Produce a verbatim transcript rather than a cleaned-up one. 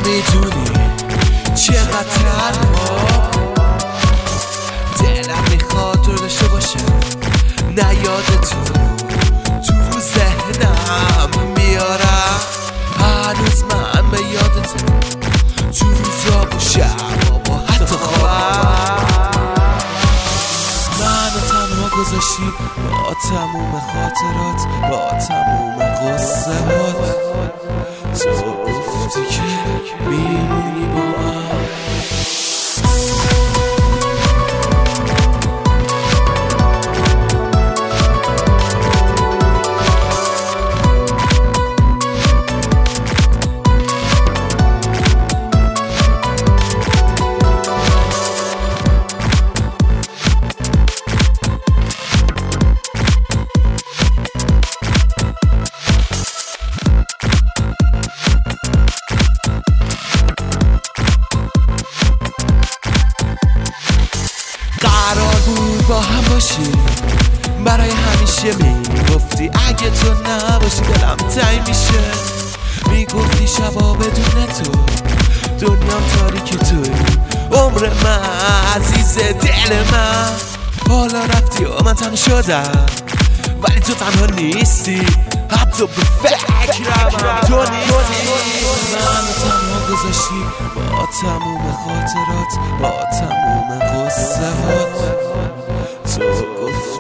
نمیدونی چقدر تنها دلم میخواد تو داشته باشم، نه یادتو تو ذهنم میارم. هنوز من به یادتم تو روزا و شب و حتی خوابم. منو تنها گذاشتی با تموم خاطرات، با تموم قصه هات. تو گفتی که میمونی با من. قرار بود با هم باشی، برای همیشه میگفتی اگه تو نباشی دلم تنگ میشه. میگفتی شبا بدون تو دنیام تاریک، توی عمر من عزیز دل من. حالا رفتی و من تنها شدم، ولی تو تنها نیستی، حتی به فکرم تو نیستی. منو تنها گذاشتی با تموم خاطرات، با تموم قصه هات. تو گفتی